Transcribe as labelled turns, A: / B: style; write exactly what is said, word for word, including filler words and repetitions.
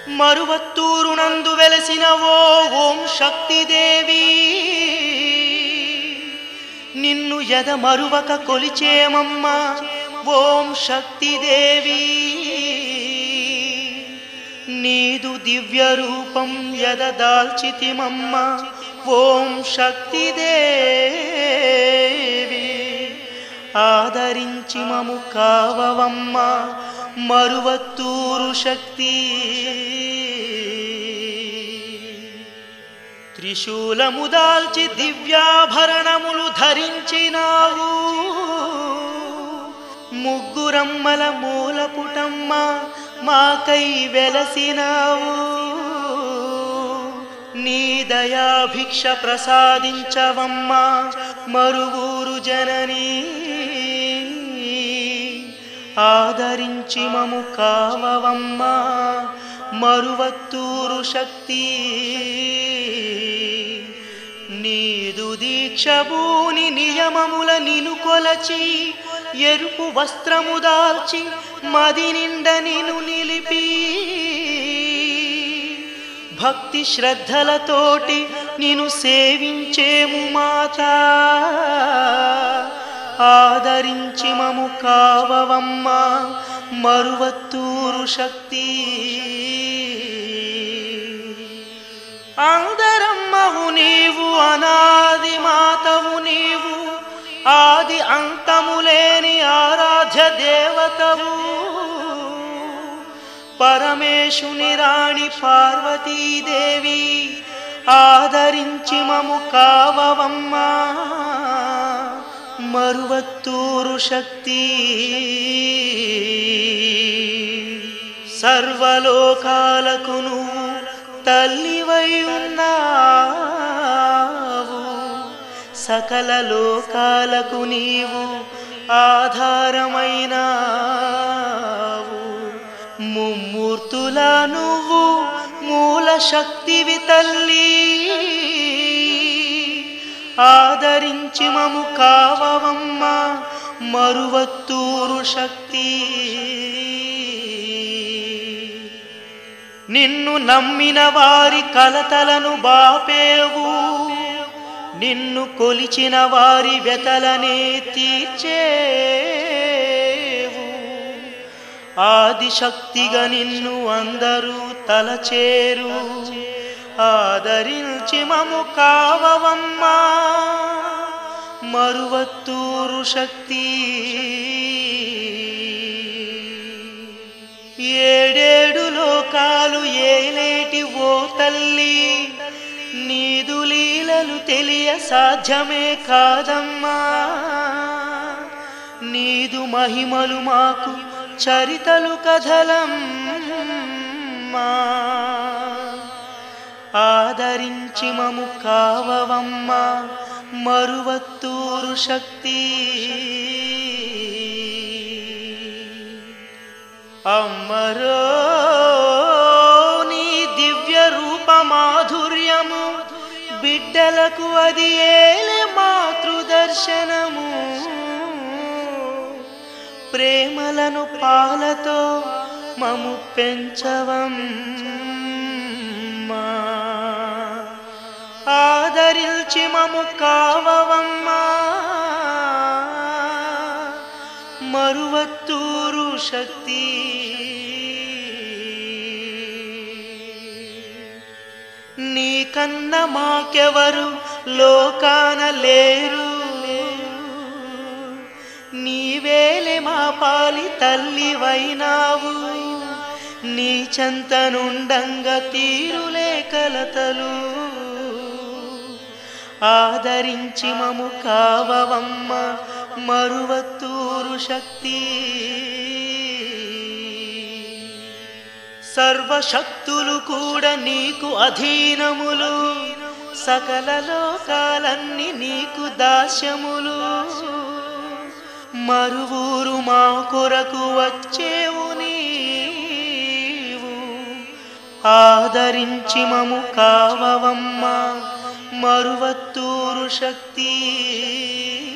A: మరువత్తూరునందు వెలసినవో ఓం శక్తిదేవి నిన్ను ఎద మరువక కొలిచేమమ్మ ఓం శక్తిదేవి నీదు దివ్య రూపం ఎద దాల్చితిమమ్మ ఓం శక్తిదేవి ఆదరించి మము కావవమ్మ మరువత్తూరు శక్తి త్రిశూలము దాల్చి దివ్యాభరణములు ధరించినావు ముగ్గురమ్మల మూలపుటమ్మ మాకై వెలసినావు నీ దయాభిక్ష ప్రసాదించవమ్మ మరువూరు జననీ ఆదరించి మము కావవమ్మ మరువత్తూరు శక్తి నీదు దీక్షభూని నియమముల నిను కొలచి ఎరుపు వస్త్రము దాల్చి మది నిండ నిను నిలిపి భక్తి శ్రద్ధలతోటి నిను సేవించేము మాతా ఆదరించి మము కావవమ్మ మరువత్తూరు శక్తి అందరమ్మవు నీవు అనాది మాతవు నీవు ఆది అంతములేని ఆరాధ్య దేవతవు పరమేశుని రాణి పార్వతీదేవి ఆదరించి మము కావవమ్మ మరువత్తూరు శక్తి సర్వలోకాలకు నువ్వు తల్లివై ఉన్నావు సకల లోకాలకు నీవు ఆధారమైనావు ముమ్మూర్తుల నువ్వు మూల శక్తివి తల్లి ఆదరించి మము కావవమ్మ మరువత్తూరు శక్తి నిన్ను నమ్మిన వారి కలతలను బాపేవు నిన్ను కొలిచిన వారి వ్యతలనే తీర్చేవు ఆదిశక్తిగా నిన్ను అందరూ తలచేరు ఆదరించి మము కావవమ్మ మరువత్తూరు శక్తి ఏడేడు లోకాలు ఏలేటి ఓ తల్లి నీదు లీలలు తెలియ సాధ్యమే కాదమ్మా నీదు మహిమలు మాకు చరితలు కథలమ్మా ఆదరించి మము కావవమ్మ మరువత్తూరు శక్తి అమ్మరో నీ దివ్య రూప మాధుర్యము బిడ్డలకు అది ఏలే మాతృదర్శనము ప్రేమలను పాలతో మము పెంచవమ్మా ఆదరించి మము కావవమ్మా మరువత్తూరు శక్తి నీ కన్న మాకెవరు లోకాన లేరు నీవేలే మా పాలి తల్లివైనావు నీ చెంతనుండంగా తీరులే కలతలు ఆదరించి మము కావవమ్మ మరువత్తూరు శక్తి సర్వశక్తులు కూడా నీకు అధీనములు సకల లోకాలన్నీ నీకు దాస్యములు మరువూరు మా కొరకు వచ్చేవు నీవు ఆదరించి మము కావవమ్మ మరువత్తూరు శక్తి